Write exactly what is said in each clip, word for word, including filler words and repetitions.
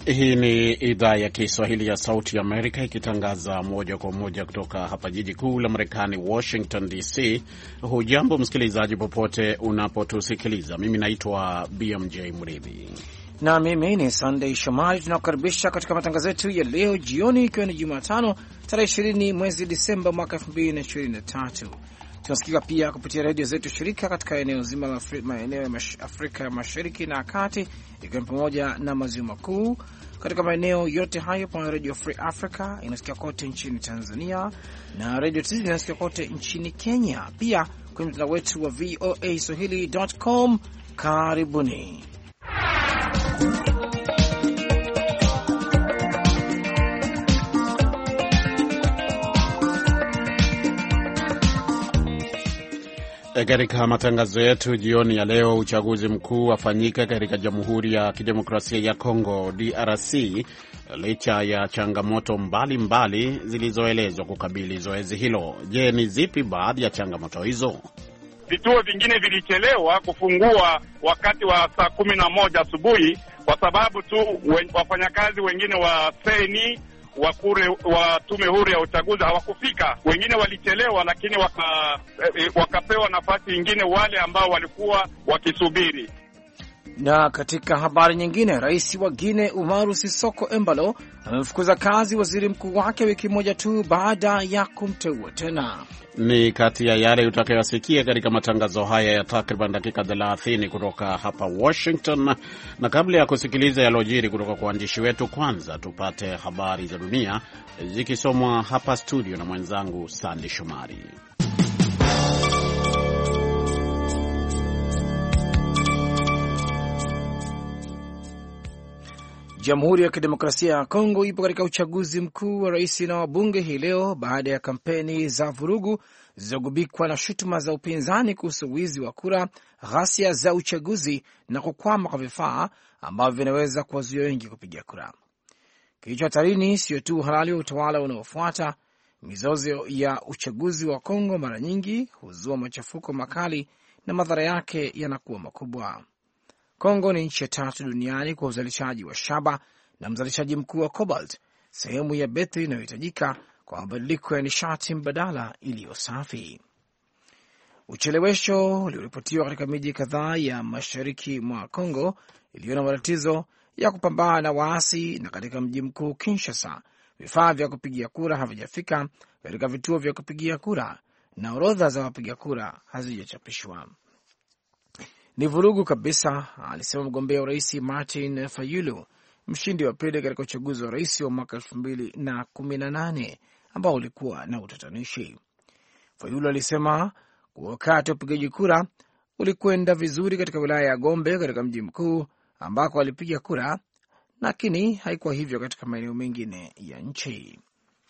Hii ni idhaa ya Kiswahili ya Sauti ya Amerika ikitangaza moja kwa moja kutoka hapa jiji kuu la Marekani, Washington D C. Hujambo msikilizaji popote unapotusikiliza. Mimi naitwa B M J Mridhi na mimi ni Sunday Shomari. Tunakukaribisha katika matangazo yetu ya leo jioni, ikiwa ni Jumatano tarehe ishirini mwezi Disemba mwaka elfu mbili na ishirini na tatu. Tunasikika pia kupitia redio zetu shirika katika eneo zima la maeneo ya Afrika ya Mashariki na Kati, ikiwa pamoja na maziwa makuu. Katika maeneo yote hayo pana Radio Free Africa inasikia kote nchini Tanzania na Radio T Z inasikia kote nchini Kenya, pia kwenye mtandao wetu wa V O A Swahili dot com. Karibuni. Katika matangazo yetu jioni ya leo, uchaguzi mkuu wafanyika katika Jamhuri ya Kidemokrasia ya Kongo D R C licha ya changamoto mbalimbali zilizoelezwa kukabili zoezi hilo. Je, ni zipi baadhi ya changamoto hizo? Vituo vingine vilichelewa kufungua wakati wa saa kumi na moja asubuhi kwa sababu tu wafanyakazi wengine wa seni wa kure wa tume huru ya uchaguzi hawakufika. Wengine walichelewa, lakini waka, eh, wakapewa nafasi nyingine wale ambao walikuwa wakisubiri. Na katika habari nyingine, rais wa Guinea Umaru Sisoko Embalo amemfukuza kazi waziri mkuu wake wiki moja tu baada ya kumteua tena. Ni kati ya yale utakayosikia katika matangazo haya ya takriban dakika thelathini kutoka hapa Washington. Na kabla ya kusikiliza yalojiri kutoka kwa waandishi wetu, kwanza tupate habari za dunia zikisomwa hapa studio na mwenzangu Sandy Shomari. Jamhuri ya Kidemokrasia ya Kongo ipo katika uchaguzi mkuu wa rais na wabunge hii leo baada ya kampeni za vurugu zilizogubikwa na shutuma za upinzani kuhusu wizi wa kura, ghasia za uchaguzi na kukwama kwa vifaa ambavyo vinaweza kuwazuia wengi kupiga kura. Kilicho hatarini sio tu uhalali wa utawala unaofuata. Mizozo ya uchaguzi wa Kongo mara nyingi huzua machafuko makali na madhara yake yanakuwa makubwa. Kongo ni nchi ya tatu duniani kwa uzalishaji wa shaba na mzalishaji mkuu wa cobalt, sehemu ya betri inayohitajika kwa mabadiliko ya nishati mbadala iliyo safi. Uchelewesho ulioripotiwa katika miji kadhaa ya mashariki mwa Kongo iliyo na matatizo ya kupambana na waasi, na katika mji mkuu Kinshasa vifaa vya kupigia kura havijafika katika vituo vya kupigia kura na orodha za wapiga kura hazijachapishwa. Ni vurugu kabisa, alisema mgombea wa rais Martin Fayulu, mshindi wa pili katika uchaguzi wa rais wa mwaka elfu mbili na kumi na nane ambao ulikuwa na utatanishi. Fayulu alisema kwa wakati wa upigaji kura ulikwenda vizuri katika wilaya ya Gombe katika mji mkuu ambako alipiga kura, lakini haikuwa hivyo katika maeneo mengine ya nchi.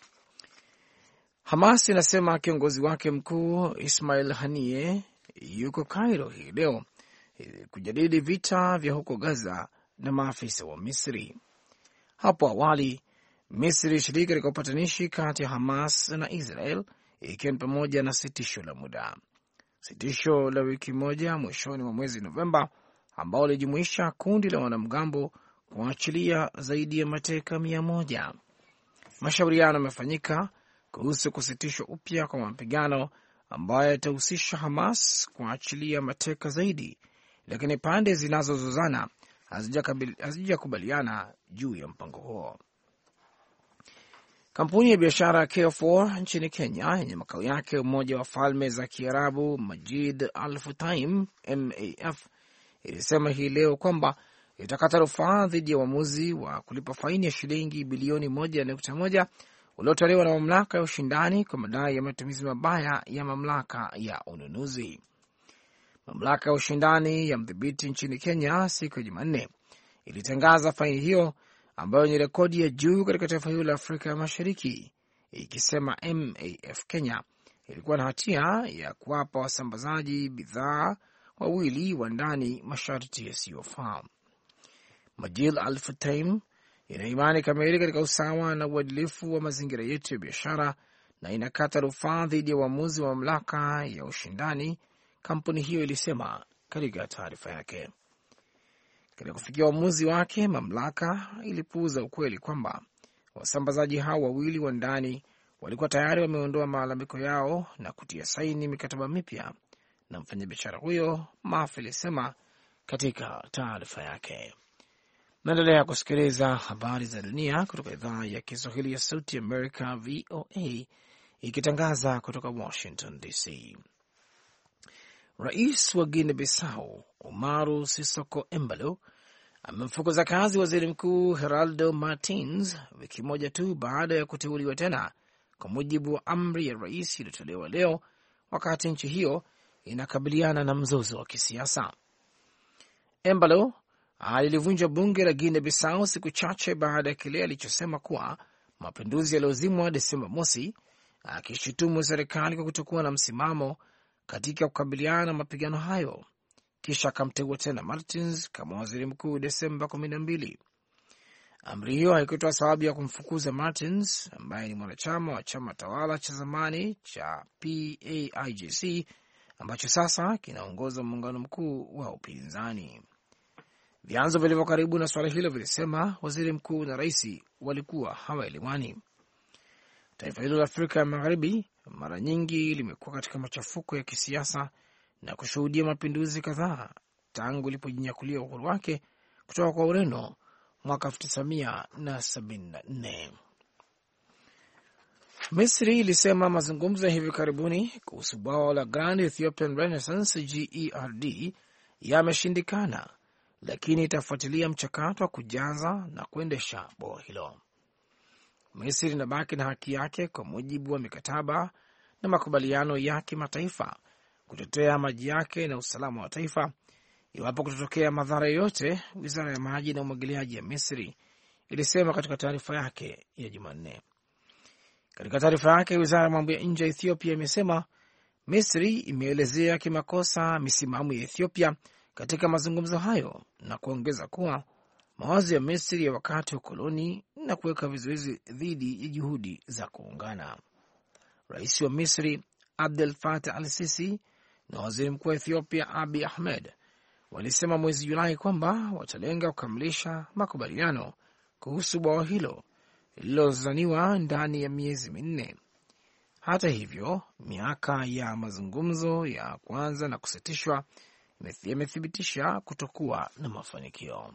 Hamas inasema kiongozi wake mkuu Ismail Haniyeh yuko Cairo hii leo kujadili vita vya huko Gaza na maafisa wa Misri. Hapo awali, Misri ilishiriki katika upatanishi kati ya Hamas na Israel, ikiwa ni pamoja na sitisho la muda, sitisho la wiki moja mwishoni mwa mwezi Novemba, ambao lilijumuisha kundi la wanamgambo kuachilia zaidi ya mateka mia moja. Mashauriano yamefanyika kuhusu kusitishwa upya kwa mapigano ambayo yatahusisha Hamas kuachilia mateka zaidi, lakini pande zinazozozana hazijakubaliana juu ya mpango huo. Kampuni ya biashara Carrefour nchini Kenya yenye makao yake Umoja wa Falme za Kiarabu Majid Al Futtaim M A F ilisema hii leo kwamba itakata rufaa dhidi ya uamuzi wa kulipa faini ya shilingi bilioni moja nukta moja uliotolewa na mamlaka ya ushindani kwa madai ya matumizi mabaya ya mamlaka ya ununuzi. Mamlaka ya ushindani ya mdhibiti nchini Kenya siku ya Jumanne ilitangaza faini hiyo ambayo ni rekodi ya juu katika taifa hilo la Afrika ya Mashariki, ikisema M A F Kenya ilikuwa na hatia ya kuwapa wasambazaji bidhaa wawili wa ndani masharti yasiyofaa. Majid Al Futtaim ina imani kamili katika usawa na uadilifu wa mazingira yetu ya biashara na inakata rufaa dhidi ya uamuzi wa mamlaka ya ushindani, kampuni hiyo ilisema katika taarifa yake. Katika kufikia uamuzi wake, mamlaka ilipuuza ukweli kwamba wasambazaji hao wawili wa ndani walikuwa tayari wameondoa malalamiko yao na kutia saini mikataba mipya na mfanyabiashara huyo, Murphy alisema katika taarifa yake. Naendelea kusikiliza habari za dunia kutoka idhaa ya Kiswahili ya Sauti Amerika, V O A, ikitangaza kutoka Washington D C. Rais wa Guinea Bissau Umaru Sisoko Embalo amemfukuza kazi waziri mkuu Geraldo Martins wiki moja tu baada ya kuteuliwa tena, kwa mujibu wa amri ya rais iliyotolewa leo, wakati nchi hiyo inakabiliana na mzozo wa kisiasa. Embalo alilivunja bunge la Guinea Bissau siku chache baada ya kile alichosema kuwa mapinduzi yaliyozimwa Desemba mosi, akishutumu serikali kwa kutokuwa na msimamo katika kukabiliana na mapigano hayo. Kisha akamteua tena Martins kama waziri mkuu Desemba kumi na mbili. Amri hiyo haikutoa sababu ya kumfukuza Martins ambaye ni mwanachama wa chama tawala cha zamani cha P A I G C ambacho sasa kinaongoza muungano mkuu wa upinzani. Vyanzo vilivyo karibu na suala hilo vilisema waziri mkuu na rais walikuwa hawaelewani. Taifa hilo la Afrika ya Magharibi mara nyingi limekuwa katika machafuko ya kisiasa na kushuhudia mapinduzi kadhaa tangu ilipojinyakulia uhuru wake kutoka kwa Ureno mwaka elfu tisa mia sabini na nne. Misri ilisema mazungumzo ya hivi karibuni kuhusu bwawa la Grand Ethiopian Renaissance G E R D yameshindikana, lakini itafuatilia mchakato wa kujaza na kuendesha bwawa hilo. Misri inabaki na haki yake kwa mujibu wa mikataba na makubaliano ya kimataifa kutetea maji yake na usalama wa taifa iwapo kutotokea madhara yoyote, wizara ya maji na umwagiliaji ya Misri ilisema katika taarifa yake ya Jumanne. Katika taarifa yake, wizara ya mambo ya nje ya Ethiopia imesema Misri imeelezea kimakosa misimamo ya Ethiopia katika mazungumzo hayo na kuongeza kuwa mawazo ya Misri ya wakati wa koloni na kuweka vizuizi dhidi ya juhudi za kuungana. Rais wa Misri Abdel Fattah al-Sisi na waziri mkuu wa Ethiopia Abiy Ahmed walisema mwezi Julai kwamba watalenga kukamilisha makubaliano kuhusu bwawa hilo lililozaniwa ndani ya miezi minne. Hata hivyo, miaka ya mazungumzo ya kwanza na kusitishwa yamethibitisha kutokuwa na mafanikio.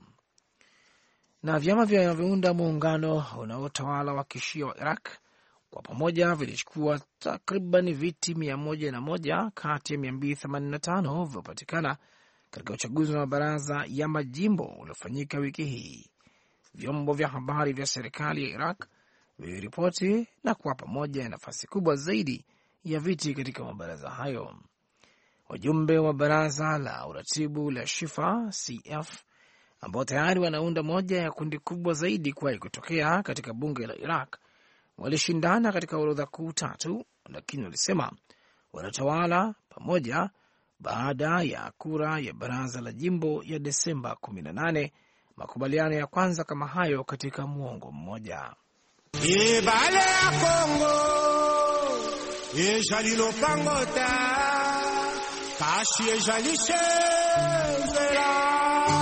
Na vyama vinavyounda muungano unaotawala wa kishia wa Iraq kwa pamoja vilichukua takriban viti mia moja na moja kati ya mia mbili themanini na tano vilivyopatikana katika uchaguzi wa mabaraza ya majimbo uliofanyika wiki hii. Vyombo vya habari vya serikali ya Iraq viliripoti na kuwa pamoja ya nafasi kubwa zaidi ya viti katika mabaraza hayo. Wajumbe wa baraza la uratibu la Shifa C F ambao tayari wanaunda moja ya kundi kubwa zaidi kuwahi kutokea katika bunge la Iraq walishindana katika orodha kuu tatu, lakini walisema wanatawala pamoja baada ya kura ya baraza la jimbo ya Desemba kumi na nane, makubaliano ya kwanza kama hayo katika muongo mmoja. Ibale ya Kongo ejalilo pangota kashi ejalishe zera.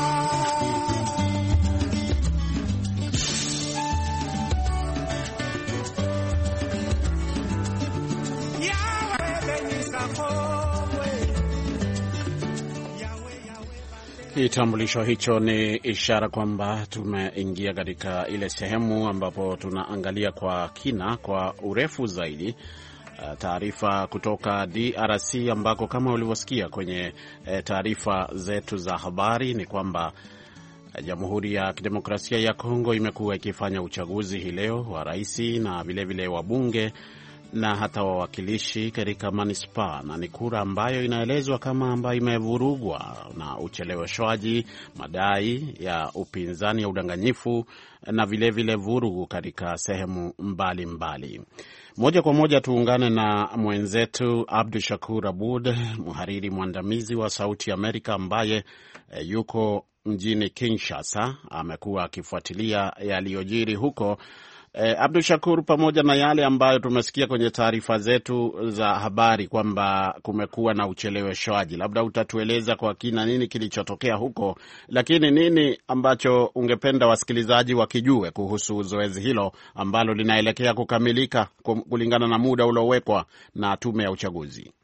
Kitambulisho hicho ni ishara kwamba tumeingia katika ile sehemu ambapo tunaangalia kwa kina, kwa urefu zaidi, taarifa kutoka D R C, ambako kama ulivyosikia kwenye taarifa zetu za habari ni kwamba Jamhuri ya Kidemokrasia ya Kongo imekuwa ikifanya uchaguzi hii leo wa rais na vilevile wa bunge na hata wawakilishi katika manispaa, na ni kura ambayo inaelezwa kama ambayo imevurugwa na ucheleweshwaji, madai ya upinzani ya udanganyifu na vilevile vurugu katika sehemu mbalimbali mbali. Moja kwa moja tuungane na mwenzetu Abdu Shakur Abud, mhariri mwandamizi wa Sauti ya Amerika ambaye yuko mjini Kinshasa. Amekuwa akifuatilia yaliyojiri huko Eh, Abdul Shakur, pamoja na yale ambayo tumesikia kwenye taarifa zetu za habari kwamba kumekuwa na ucheleweshwaji, labda utatueleza kwa kina nini kilichotokea huko, lakini nini ambacho ungependa wasikilizaji wakijue kuhusu zoezi hilo ambalo linaelekea kukamilika kulingana na muda uliowekwa na tume ya uchaguzi?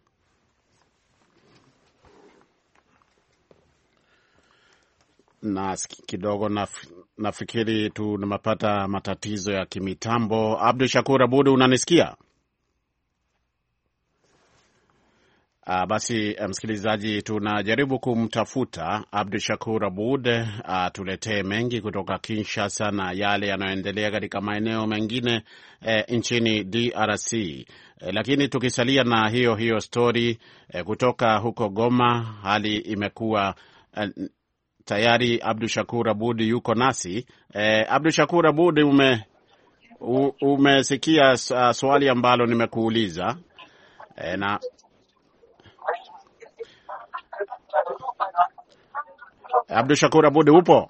Na kidogo naf, nafikiri tunapata matatizo ya kimitambo. Abdul Shakur Abud, unanisikia? Uh, basi msikilizaji, tunajaribu kumtafuta Abdul Shakur Abud atuletee uh, mengi kutoka Kinshasa na yale yanayoendelea katika maeneo mengine eh, nchini D R C. Eh, lakini tukisalia na hiyo hiyo story eh, kutoka huko Goma, hali imekuwa eh, tayari Abdul Shakur Abud yuko nasi. Eh, Abdul Shakur Abud, ume u, umesikia uh, swali ambalo nimekuuliza eh, na Abdul Shakur Abud upo?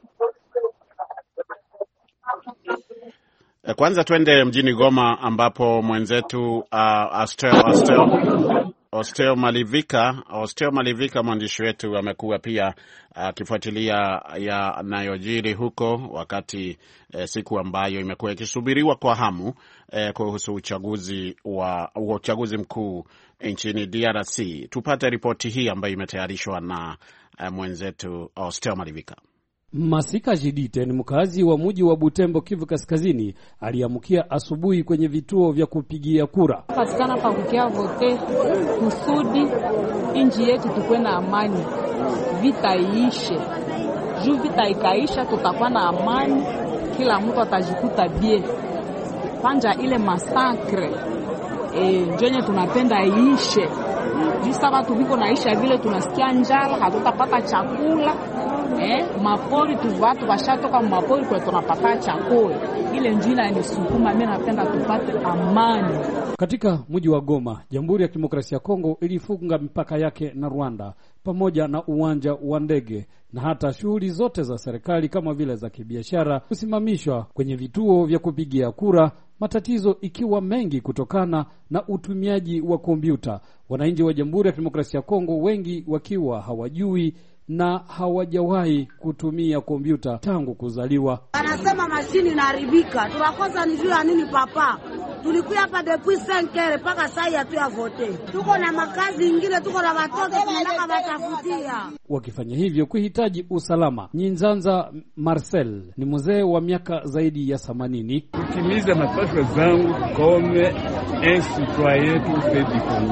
Eh, kwanza twende mjini Goma ambapo mwenzetu uh, Astel Astel Osteo Malivika, Osteo Malivika mwandishi wetu amekuwa pia akifuatilia uh, yanayojiri huko wakati uh, siku ambayo imekuwa ikisubiriwa kwa hamu uh, kuhusu uchaguzi wa uchaguzi mkuu nchini D R C. Tupate ripoti hii ambayo imetayarishwa na uh, mwenzetu Osteo Malivika. Masika Jidite ni mkazi wa mji wa Butembo, Kivu Kaskazini, aliamkia asubuhi kwenye vituo vya kupigia kura. Patikana pa kukia vote kusudi inji yetu tukwe na amani, vita iishe. Juu vita ikaisha tutakuwa na amani, kila mtu atajikuta bie. Panja ile masakre e, njenye tunapenda iishe. Juu saba tubiko naisha vile tunasikia njala, hatutapata chakula. Eh, mapori tu watu washatoka mapori kwa tunapata chakula. Ile njina ni sukuma, mimi napenda tupate amani. Katika mji wa Goma, Jamhuri ya Kidemokrasia ya Kongo ilifunga mipaka yake na Rwanda pamoja na uwanja wa ndege, na hata shughuli zote za serikali kama vile za kibiashara kusimamishwa kwenye vituo vya kupigia kura, matatizo ikiwa mengi kutokana na utumiaji wa kompyuta. Wananchi wa Jamhuri ya Kidemokrasia ya Kongo wengi wakiwa hawajui na hawajawahi kutumia kompyuta tangu kuzaliwa. Anasema mashini inaharibika. Tunakosa ni juu ya nini papa? Tulikuwa hapa depuis cinq heures paka saa ya tu ya vote. Tuko na makazi ingine, tuko na watoto tunataka watafutia. Wakifanya hivyo kuhitaji usalama. Nyinzanza Marcel ni mzee wa miaka zaidi ya themanini. Kutimiza mapaswa zangu kome un citoyen tout fait du Congo.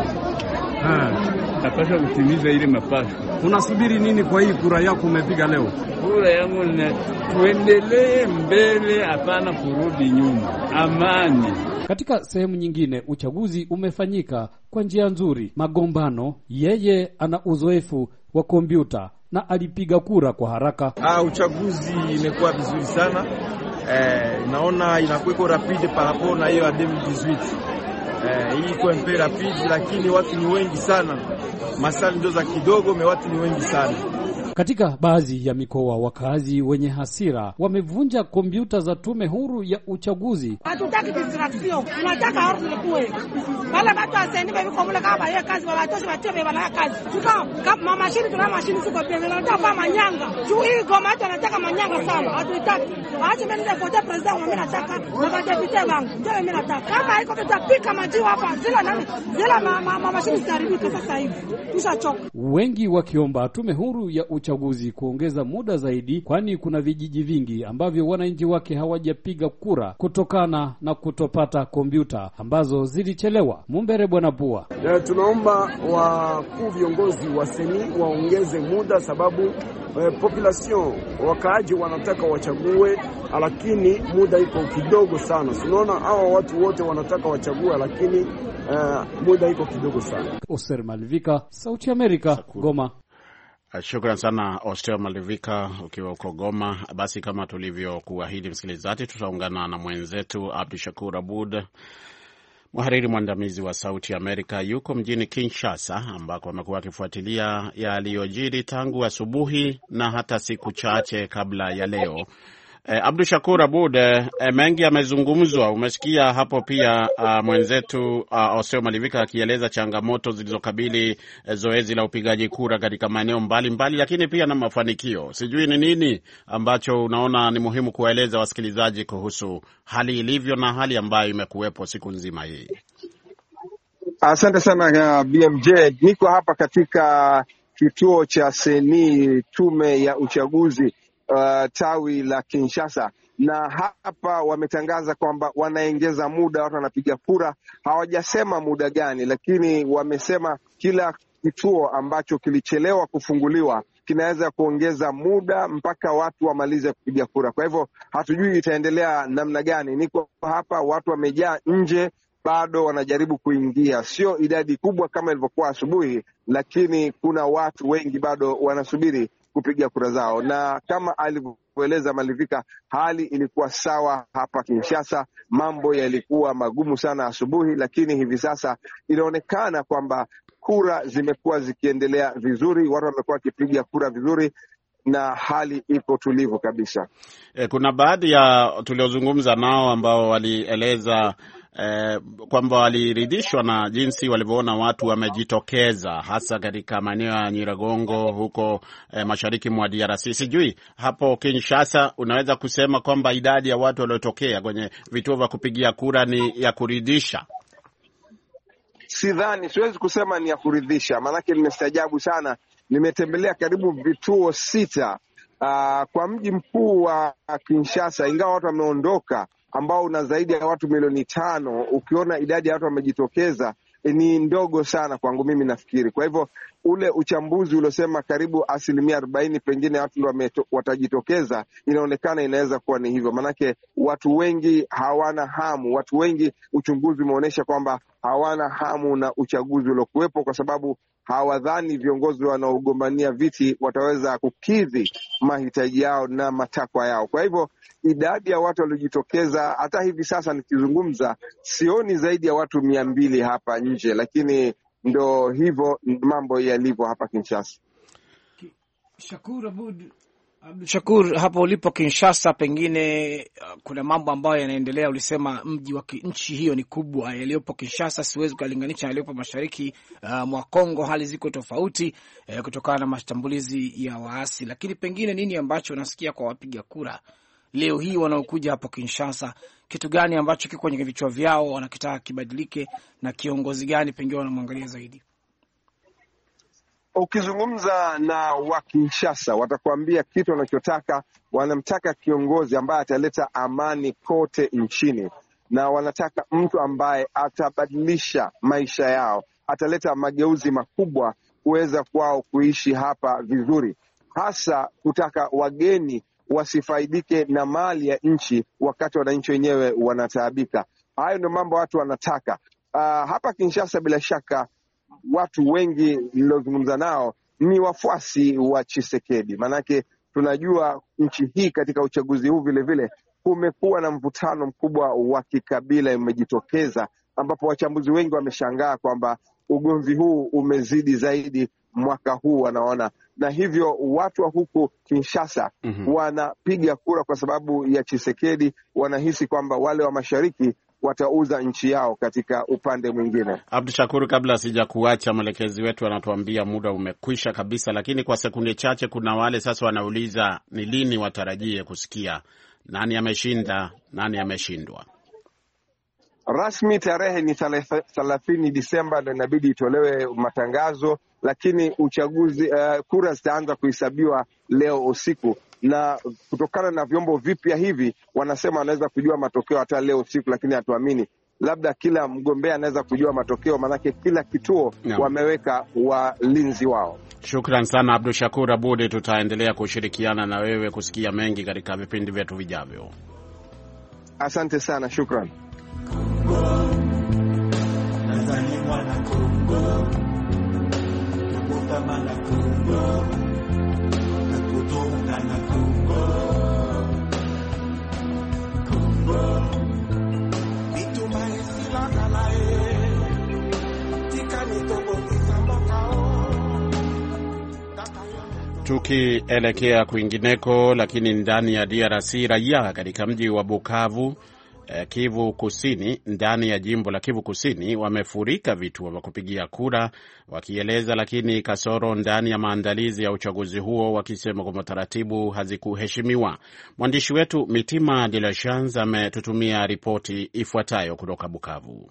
Ah, napaswa kutimiza ile mapaswa. Unasubiri nini kwa hii kura yako umepiga leo? Kura yangu ni tuendelee mbele, hapana kurudi nyuma. Amani. Katika sehemu nyingine uchaguzi umefanyika kwa njia nzuri. Magombano, yeye ana uzoefu wa kompyuta na alipiga kura kwa haraka. Ah, uchaguzi imekuwa vizuri sana. Eh, naona inakuwa rapide par rapport na hiyo ya elfu mbili na kumi na sita. Eh, hii iko mpe rapide, lakini watu ni wengi sana. Masali ndio za kidogo, me watu ni wengi sana. Katika baadhi ya mikoa, wakazi wenye hasira wamevunja kompyuta za tume huru ya uchaguzi. Hatutaki distraction, tunataka ordre kuwe. Wala watu wasendi kwa mikoa mle kama hiyo kazi wala watoshi watebe wala kazi. Tuka kama mashini tuna mashini siko pia tunataka manyanga. Juu hii goma hata nataka manyanga sana. Hatutaki. Acha mimi ndio kwa president mimi nataka na madepite wangu. Ndio mimi nataka. Kama haiko tutapika majiwa hapa. Zila nani? Zila mama mashini ziharibika sasa hivi. Tushachoka. Wengi wakiomba tume huru ya uchaguzi kuongeza muda zaidi, kwani kuna vijiji vingi ambavyo wananchi wake hawajapiga kura kutokana na kutopata kompyuta ambazo zilichelewa. Mumbere Bwana Pua. E, tunaomba wakuu viongozi wa seni waongeze muda, sababu e, population wakaaji wanataka wachague, lakini muda iko kidogo sana. Tunaona hao watu wote wanataka wachague, lakini e, muda iko kidogo sana. Oser Malivika, Sauti Amerika, Goma. Shukran sana Osteo Malivika ukiwa uko Goma. Basi kama tulivyokuahidi, msikilizaji, tutaungana na mwenzetu Abdul Shakur Abud, mhariri mwandamizi wa Sauti Amerika, yuko mjini Kinshasa ambako amekuwa akifuatilia yaliyojiri tangu asubuhi na hata siku chache kabla ya leo. Eh, Abdu Shakur Abud, eh, mengi yamezungumzwa. Umesikia hapo pia uh, mwenzetu uh, Oseo Malivika akieleza changamoto zilizokabili eh, zoezi la upigaji kura katika maeneo mbalimbali, lakini pia na mafanikio. Sijui ni nini ambacho unaona ni muhimu kuwaeleza wasikilizaji kuhusu hali ilivyo na hali ambayo imekuwepo siku nzima hii. Asante sana uh, B M J. Niko hapa katika kituo cha Seni, tume ya uchaguzi Uh, tawi la Kinshasa, na hapa wametangaza kwamba wanaongeza muda watu wanapiga kura. Hawajasema muda gani, lakini wamesema kila kituo ambacho kilichelewa kufunguliwa kinaweza kuongeza muda mpaka watu wamalize kupiga kura. Kwa hivyo hatujui itaendelea namna gani. Niko hapa, watu wamejaa nje, bado wanajaribu kuingia. Sio idadi kubwa kama ilivyokuwa asubuhi, lakini kuna watu wengi bado wanasubiri kupiga kura zao. Na kama alivyoeleza Malivika, hali ilikuwa sawa hapa Kinshasa. Mambo yalikuwa magumu sana asubuhi, lakini hivi sasa inaonekana kwamba kura zimekuwa zikiendelea vizuri, watu wamekuwa wakipiga kura vizuri na hali iko tulivu kabisa. E, kuna baadhi ya tuliozungumza nao ambao walieleza Eh, kwamba waliridhishwa na jinsi walivyoona watu wamejitokeza hasa katika maeneo ya Nyiragongo huko eh, mashariki mwa D R C. Sijui hapo Kinshasa unaweza kusema kwamba idadi ya watu waliotokea kwenye vituo vya kupigia kura ni ya kuridhisha? Sidhani, siwezi kusema ni ya kuridhisha, maanake nimestajabu sana. Nimetembelea karibu vituo sita uh, kwa mji mkuu wa Kinshasa, ingawa watu wameondoka, ambao una zaidi ya watu milioni tano. Ukiona idadi ya watu wamejitokeza ni ndogo sana kwangu mimi nafikiri. Kwa hivyo ule uchambuzi uliosema karibu asilimia arobaini pengine watu ndio watajitokeza, inaonekana inaweza kuwa ni hivyo. Manake watu wengi hawana hamu, watu wengi uchunguzi umeonyesha kwamba hawana hamu na uchaguzi uliokuwepo, kwa sababu hawadhani viongozi wanaogombania viti wataweza kukidhi mahitaji yao na matakwa yao. Kwa hivyo idadi ya watu waliojitokeza, hata hivi sasa nikizungumza, sioni zaidi ya watu mia mbili hapa nje, lakini ndo hivyo mambo yalivyo hapa Kinshasa. Shakur Abud, Abdul Shakur, hapo ulipo Kinshasa, pengine uh, kuna mambo ambayo yanaendelea. Ulisema mji wa nchi hiyo ni kubwa, yaliyopo Kinshasa siwezi kulinganisha yaliyopo mashariki uh, mwa Kongo. Hali ziko tofauti uh, kutokana na mashambulizi ya waasi, lakini pengine nini ambacho unasikia kwa wapiga kura leo hii wanaokuja hapo Kinshasa? Kitu gani ambacho kiko kwenye vichwa vyao wanakitaka kibadilike, na kiongozi gani pengine wanamwangalia zaidi? Ukizungumza na wa Kinshasa watakwambia kitu wanachotaka. Wanamtaka kiongozi ambaye ataleta amani kote nchini, na wanataka mtu ambaye atabadilisha maisha yao, ataleta mageuzi makubwa kuweza kwao kuishi hapa vizuri, hasa kutaka wageni wasifaidike na mali ya nchi wakati wananchi wenyewe wanataabika. Hayo ndio mambo watu wanataka. Uh, hapa Kinshasa bila shaka watu wengi niliozungumza nao ni wafuasi wa Tshisekedi. Manake tunajua nchi hii katika uchaguzi huu vile vile kumekuwa na mvutano mkubwa wa kikabila umejitokeza, ambapo wachambuzi wengi wameshangaa kwamba ugomvi huu umezidi zaidi mwaka huu wanaona, na hivyo watu wa huku Kinshasa mm-hmm. wanapiga kura kwa sababu ya Tshisekedi. Wanahisi kwamba wale wa mashariki watauza nchi yao katika upande mwingine. Abdu Shakur, kabla sija kuacha, mwelekezi wetu anatuambia muda umekwisha kabisa, lakini kwa sekunde chache, kuna wale sasa wanauliza ni lini watarajie kusikia nani ameshinda, nani ameshindwa. Rasmi tarehe ni thelathini Disemba ndio inabidi itolewe matangazo, lakini uchaguzi uh, kura zitaanza kuhesabiwa leo usiku, na kutokana na vyombo vipya hivi wanasema wanaweza kujua matokeo hata leo usiku, lakini hatuamini. Labda kila mgombea anaweza kujua matokeo, manake kila kituo no. wameweka walinzi wao. Shukran sana Abdul Shakur Abud, tutaendelea kushirikiana na wewe kusikia mengi katika vipindi vyetu vijavyo. Asante sana, shukran. Nazaliwa na Kongo, nakutama na Kongo, nakutunga na Kongo, Kongo itumaisi la kalae tika nitobo kisamboka o. Tukielekea kwingineko, lakini ndani ya D R C, raia katika mji wa Bukavu, eh, Kivu Kusini, ndani ya jimbo la Kivu Kusini, wamefurika vituo vya kupigia kura, wakieleza lakini kasoro ndani ya maandalizi ya uchaguzi huo, wakisema kwamba taratibu hazikuheshimiwa. Mwandishi wetu Mitima de la Chance ametutumia ripoti ifuatayo kutoka Bukavu.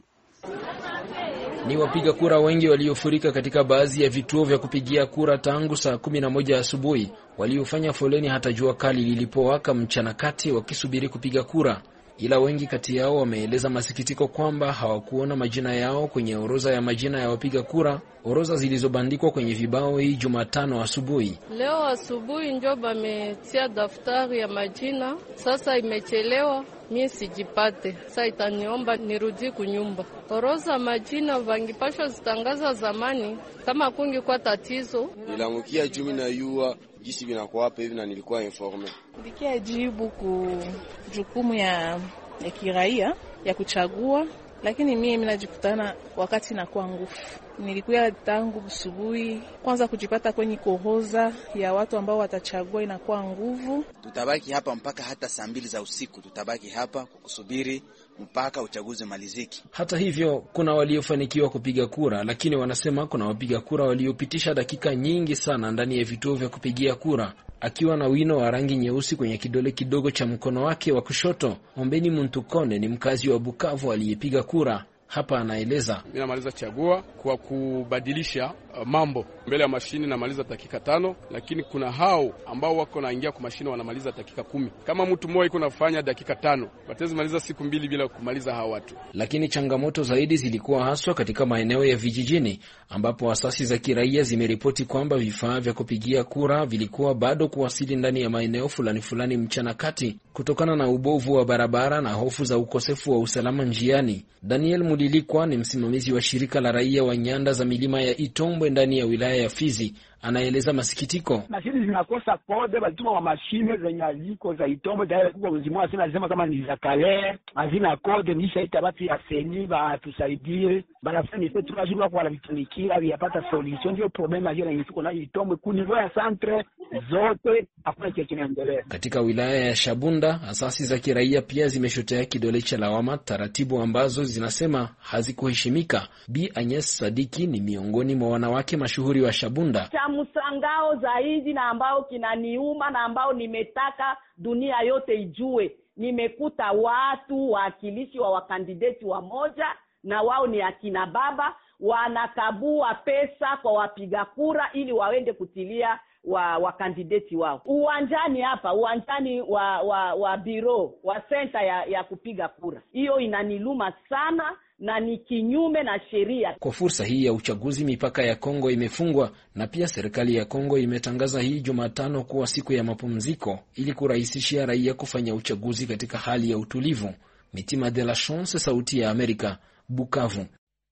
Ni wapiga kura wengi waliofurika katika baadhi ya vituo vya kupigia kura tangu saa kumi na moja asubuhi, waliofanya foleni hata jua kali lilipowaka mchana kati wakisubiri kupiga kura. Ila wengi kati yao wameeleza masikitiko kwamba hawakuona majina yao kwenye orodha ya majina ya wapiga kura, orodha zilizobandikwa kwenye vibao hii Jumatano asubuhi. Leo asubuhi ndio bametia daftari ya majina, sasa imechelewa. Mimi sijipate. Sasa itaniomba nirudi kunyumba. Orodha majina vangipashwa zitangaza zamani kama kungi kwa tatizo. Nilamukia jumi na yua jinsi binakuwa hapa hivi na nilikuwa informe. Ndikia jibu ku jukumu ya ya kiraia ya kuchagua, lakini mimi ninajikutana wakati nakuwa nguvu. Nilikuwa tangu asubuhi kwanza kujipata kwenye kohoza ya watu ambao watachagua inakuwa nguvu. Tutabaki hapa mpaka hata saa mbili za usiku, tutabaki hapa kusubiri mpaka uchaguzi maliziki. Hata hivyo kuna waliofanikiwa kupiga kura, lakini wanasema kuna wapiga kura waliopitisha dakika nyingi sana ndani ya vituo vya kupigia kura. Akiwa na wino wa rangi nyeusi kwenye kidole kidogo cha mkono wake wa kushoto, Ombeni Muntukone ni mkazi wa Bukavu aliyepiga kura. Hapa anaeleza. Mimi namaliza chagua kwa kubadilisha uh, mambo mbele ya mashini namaliza dakika tano, lakini kuna hao ambao wako naingia kwa mashini wanamaliza dakika kumi. Kama mtu mmoja iko nafanya dakika tano, watezi maliza siku mbili bila kumaliza hao watu. Lakini changamoto zaidi zilikuwa haswa katika maeneo ya vijijini, ambapo asasi za kiraia zimeripoti kwamba vifaa vya kupigia kura vilikuwa bado kuwasili ndani ya maeneo fulani fulani mchana kati, kutokana na ubovu wa barabara na hofu za ukosefu wa usalama njiani. Daniel Mulilikwa ni msimamizi wa shirika la raia wa nyanda za milima ya Itombwe ndani ya wilaya ya Fizi. Anaeleza masikitiko. Mashine zinakosa kode, balituma wa mashine zenye ziko za Itombwe tayari kwa mzimu asema anasema kama ni za kale, hazina kode, nisha itabatu ya seni ba tusaidie. Bana ni petu lazima kwa vitunikia yapata solution, ndio problema hiyo yenye tuko na Itombwe kunivo ya centre zote hakuna kitu kinaendelea. Katika wilaya ya Shabunda, asasi za kiraia pia zimeshotea kidole cha lawama taratibu ambazo zinasema hazikuheshimika. Bi Agnes Sadiki ni miongoni mwa wanawake mashuhuri wa Shabunda. Cha msangao zaidi na ambao kinaniuma na ambao nimetaka dunia yote ijue, nimekuta watu wakilishi wa wakandideti wa moja na wao ni akina baba wanakabua pesa kwa wapiga kura ili waende kutilia wa wakandideti wao. Uwanjani hapa, uwanjani wa wa, wa biro, wa center ya, ya kupiga kura. Hiyo inaniluma sana na ni kinyume na sheria. Kwa fursa hii ya uchaguzi, mipaka ya Kongo imefungwa na pia serikali ya Kongo imetangaza hii Jumatano kuwa siku ya mapumziko ili kurahisishia raia kufanya uchaguzi katika hali ya utulivu. Mitima de la Chance, Sauti ya Amerika, Bukavu.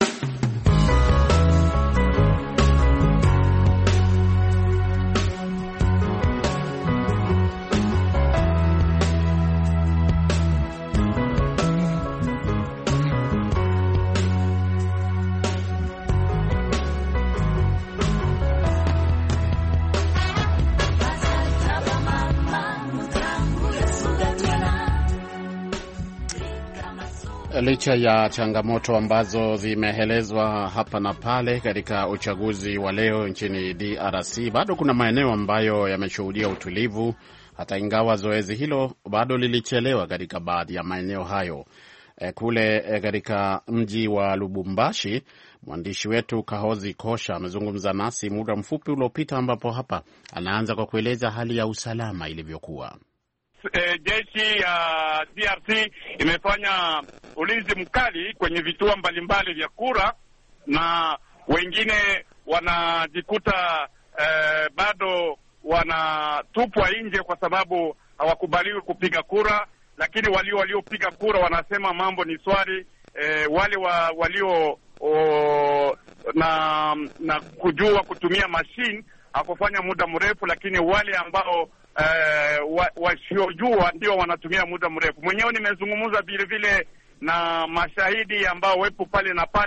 Licha ya changamoto ambazo zimeelezwa hapa na pale katika uchaguzi wa leo nchini D R C, bado kuna maeneo ambayo yameshuhudia utulivu, hata ingawa zoezi hilo bado lilichelewa katika baadhi ya maeneo hayo. E, kule e, katika mji wa Lubumbashi, mwandishi wetu Kahozi Kosha amezungumza nasi muda mfupi uliopita, ambapo hapa anaanza kwa kueleza hali ya usalama ilivyokuwa. E, jeshi ya uh, D R C imefanya ulinzi mkali kwenye vituo mbalimbali vya kura, na wengine wanajikuta eh, bado wanatupwa nje kwa sababu hawakubaliwi kupiga kura, lakini walio waliopiga kura wanasema mambo ni swali. Eh, wale wa, walio o, na na kujua kutumia machine hakufanya muda mrefu, lakini wale ambao Uh, wasiojua wa ndio wanatumia muda mrefu. Mwenyewe nimezungumza vile vile na mashahidi ambao wepo pale na pale,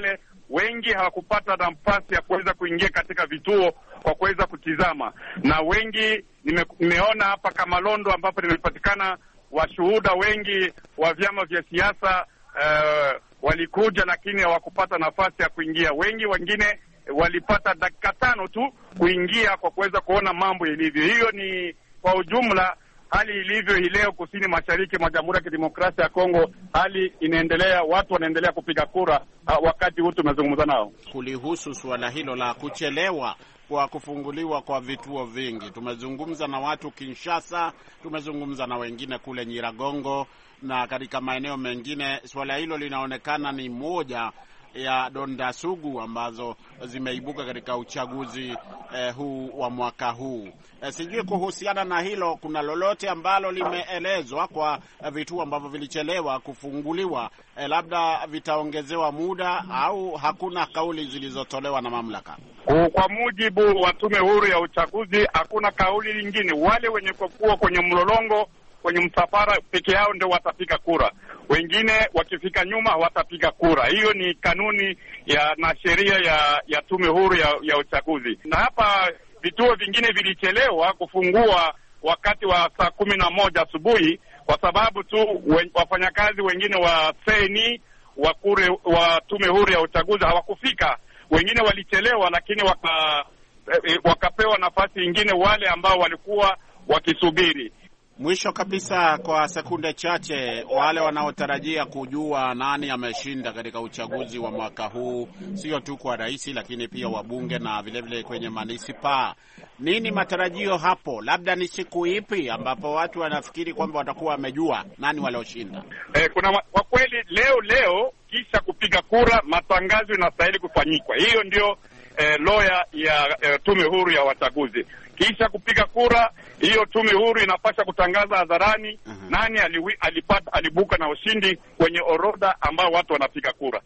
wengi hawakupata nafasi ya kuweza kuingia katika vituo kwa kuweza kutizama, na wengi nime, nimeona hapa kama Londo ambapo nimepatikana washuhuda wengi wa vyama vya siasa uh, walikuja, lakini hawakupata nafasi ya kuingia. Wengi wengine walipata dakika tano tu kuingia kwa kuweza kuona mambo ilivyo. Hiyo ni kwa ujumla hali ilivyo hii leo kusini mashariki mwa Jamhuri ya Kidemokrasia ya Kongo. Hali inaendelea, watu wanaendelea kupiga kura uh, wakati huu tumezungumza nao. Kulihusu suala hilo la kuchelewa kwa kufunguliwa kwa vituo vingi, tumezungumza na watu Kinshasa, tumezungumza na wengine kule Nyiragongo na katika maeneo mengine. Suala hilo linaonekana ni moja ya donda sugu ambazo zimeibuka katika uchaguzi eh, huu wa mwaka huu. Eh, sijui kuhusiana na hilo kuna lolote ambalo limeelezwa kwa eh, vituo ambavyo vilichelewa kufunguliwa, eh, labda vitaongezewa muda au hakuna kauli zilizotolewa na mamlaka? Kwa mujibu wa tume huru ya uchaguzi hakuna kauli nyingine. Wale wenye kuwa kwenye mlolongo kwenye msafara peke yao ndio watapiga kura, wengine wakifika nyuma watapiga kura. Hiyo ni kanuni ya na sheria ya ya tume huru ya, ya uchaguzi. Na hapa vituo vingine vilichelewa kufungua wakati wa saa kumi na moja asubuhi kwa sababu tu wen, wafanyakazi wengine wa seni wa kure wa tume huru ya uchaguzi hawakufika. Wengine walichelewa, lakini waka, eh, wakapewa nafasi nyingine wale ambao walikuwa wakisubiri. Mwisho kabisa, kwa sekunde chache, wale wanaotarajia kujua nani ameshinda katika uchaguzi wa mwaka huu, sio tu kwa rais lakini pia wabunge na vile vile kwenye manisipaa, nini matarajio hapo? Labda ni siku ipi ambapo watu wanafikiri kwamba watakuwa wamejua nani walioshinda? Eh, kuna kwa kweli leo leo kisha kupiga kura matangazo inastahili kufanyikwa. Hiyo ndio eh, lawyer ya eh, tume huru ya uchaguzi. Kisha kupiga kura hiyo tume huru inapaswa kutangaza hadharani uh-huh. nani aliwi, alipata alibuka na ushindi kwenye orodha ambao watu wanapiga kura.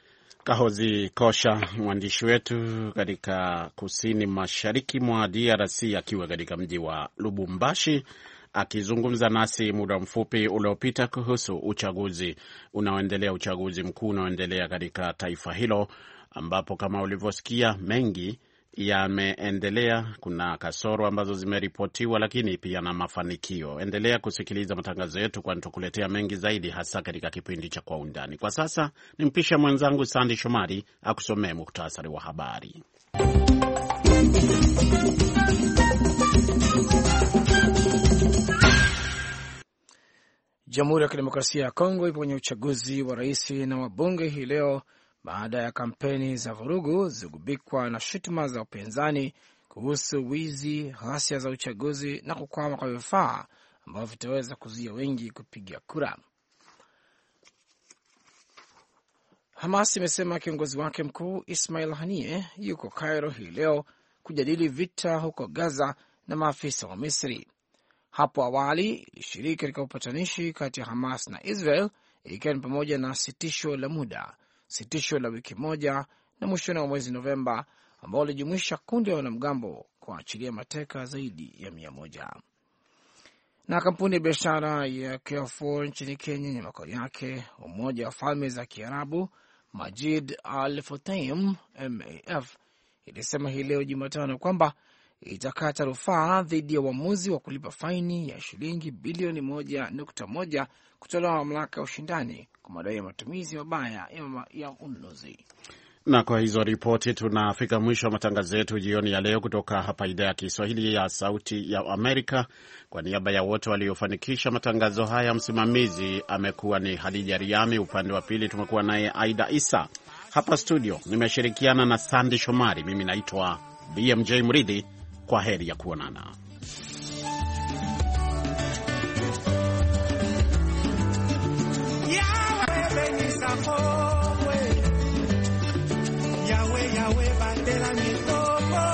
Kahozi Kosha, mwandishi wetu katika kusini mashariki mwa D R C, akiwa katika mji wa Lubumbashi, akizungumza nasi muda mfupi uliopita kuhusu uchaguzi unaoendelea, uchaguzi mkuu unaoendelea katika taifa hilo, ambapo kama ulivyosikia mengi yameendelea. Kuna kasoro ambazo zimeripotiwa, lakini pia na mafanikio. Endelea kusikiliza matangazo yetu, kwani tukuletea mengi zaidi, hasa katika kipindi cha Kwa Undani. Kwa sasa nimpisha mwenzangu Sandi Shomari akusomee muhtasari wa habari. Jamhuri ya Kidemokrasia ya Kongo ipo kwenye uchaguzi wa rais na wabunge hii leo baada ya kampeni za vurugu zilizogubikwa na shutuma za upinzani kuhusu wizi, ghasia za uchaguzi na kukwama kwa vifaa ambavyo vitaweza kuzuia wengi kupiga kura. Hamas imesema kiongozi wake mkuu Ismail Haniyeh yuko Cairo hii leo kujadili vita huko Gaza na maafisa wa Misri. Hapo awali ilishiriki katika upatanishi kati ya Hamas na Israel, ikiwa ni pamoja na sitisho la muda, sitisho la wiki moja na mwishoni wa mwezi Novemba, ambao ulijumuisha kundi la wanamgambo kuachilia mateka zaidi ya mia moja. Na kampuni ya biashara ya Carrefour nchini Kenya yenye makao yake Umoja wa Falme za Kiarabu, Majid Al Futtaim M A F, ilisema hii leo Jumatano kwamba itakata rufaa dhidi ya uamuzi wa kulipa faini ya shilingi bilioni moja nukta moja kutolewa na mamlaka ya ushindani kwa madai ya matumizi mabaya ya ununuzi. Na kwa hizo ripoti tunafika mwisho wa matangazo yetu jioni ya leo kutoka hapa idhaa ya Kiswahili ya Sauti ya Amerika. Kwa niaba ya wote waliofanikisha matangazo haya, msimamizi amekuwa ni Hadija Riami, upande wa pili tumekuwa naye Aida Isa. Hapa studio nimeshirikiana na Sandi Shomari. Mimi naitwa B M J Mridhi. Kwa heri ya kuonana. Yahweh, Yahweh, batela mikopo.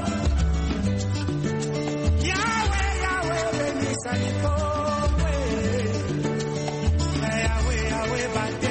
Yahweh, Yahweh, benisa mikopo. Yahweh, Yahweh, batela